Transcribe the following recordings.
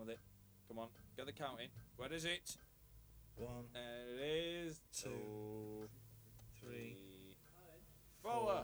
with it. Come on, get the count in. Where is it? 1, There it is. 2, 3, 4.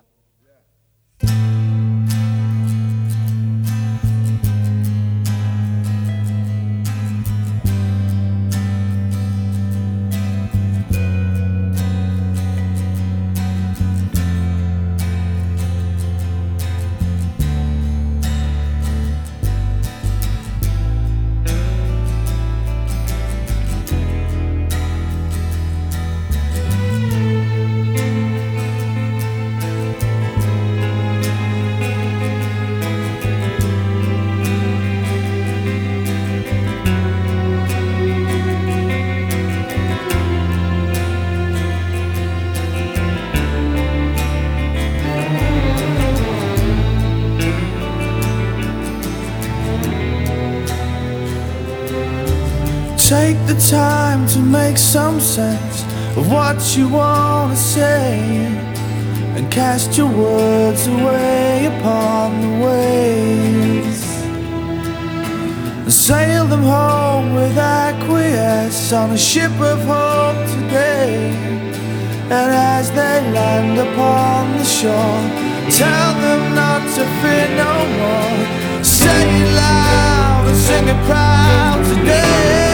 Take the time to make some sense of what you want to say, and cast your words away upon the waves, and sail them home with acquiesce on a ship of hope today. And as they land upon the shore, tell them not to fear no more. Say it loud and sing it proud today.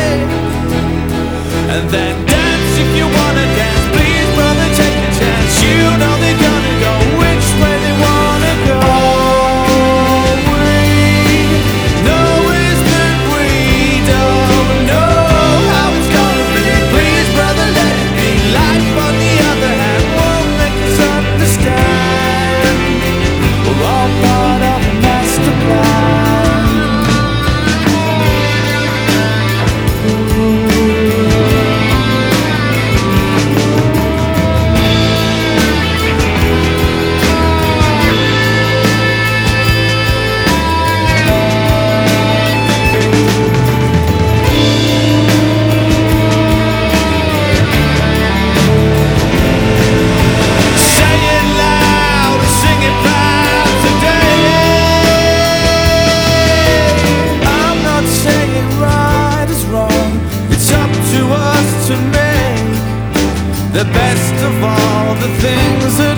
And then dance if you wanna dance. Please, brother, take a chance. You know they're gonna go which way they wanna go. All we know is that we don't know how it's gonna be. Please, brother, let it be. Life, on the other hand, won't make us understand. We're all part of a master plan. The best of all the things that